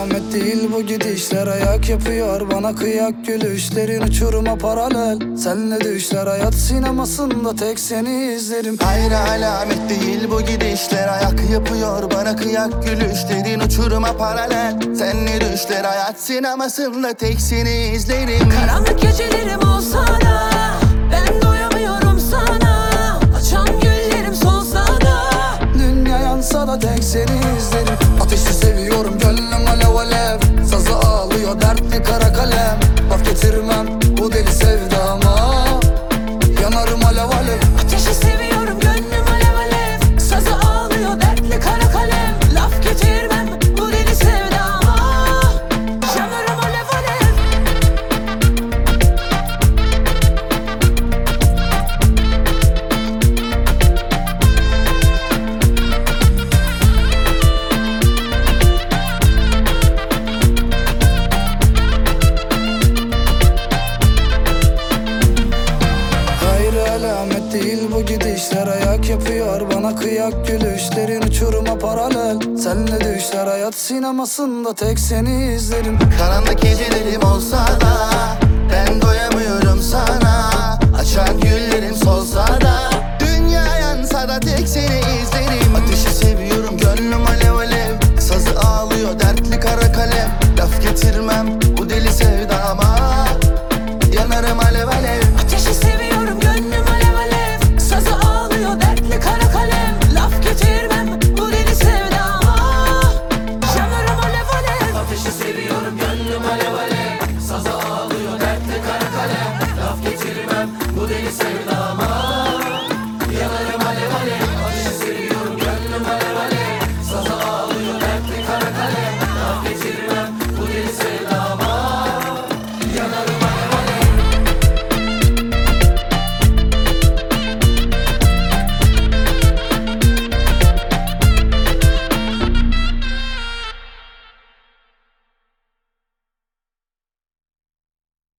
alamet değil bu gidişler, ayak yapıyor bana kıyak gülüşlerin uçuruma paralel. Senle düşler hayat sinemasında tek seni izlerim. Hayır alamet değil bu gidişler, ayak yapıyor bana kıyak gülüşlerin uçuruma paralel. Senle düşler hayat sinemasında tek seni izlerim. Karanlık gecelerim olsa da ben doyamıyorum sana. Açan güllerim solsa da Dünya yansa da tek seni izlerim. Ateşi seviyorum gönlüm alev alev, sazı ağlıyor dertli kara kalem. Laf getirmem bu deli sevdama, yanarım alev alev. ateşi seviyorum gönlüm alev alev, sazı ağlıyor dertli kara kalem. Laf getirmem bu deli sevdama, yanarım alev alev. Hayır alamet değil bu gidişler, ayak yapıyor bana kıyak gülüşlerin uçuruma paralel. Senle düşler hayat sinemasında tek seni izlerim. Karanlık gecelerim olsa da ben